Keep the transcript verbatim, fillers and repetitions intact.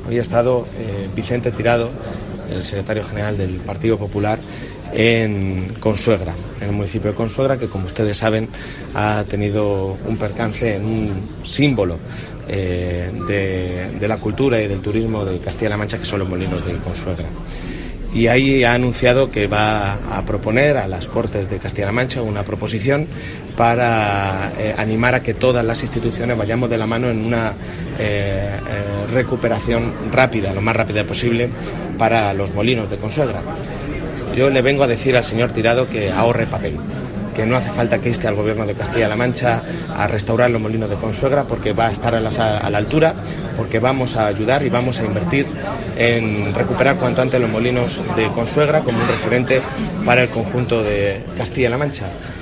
Hoy ha estado eh, Vicente Tirado, el secretario general del Partido Popular, en Consuegra, en el municipio de Consuegra, que como ustedes saben ha tenido un percance en un símbolo eh, de, de la cultura y del turismo de Castilla-La Mancha, que son los molinos de Consuegra. Y ahí ha anunciado que va a proponer a las Cortes de Castilla-La Mancha una proposición para eh, animar a que todas las instituciones vayamos de la mano en una eh, eh, recuperación rápida, lo más rápida posible, para los molinos de Consuegra. Yo le vengo a decir al señor Tirado que ahorre papel, que no hace falta que inste al Gobierno de Castilla-La Mancha a restaurar los molinos de Consuegra, porque va a estar a la, a la altura, porque vamos a ayudar y vamos a invertir en recuperar cuanto antes los molinos de Consuegra como un referente para el conjunto de Castilla-La Mancha.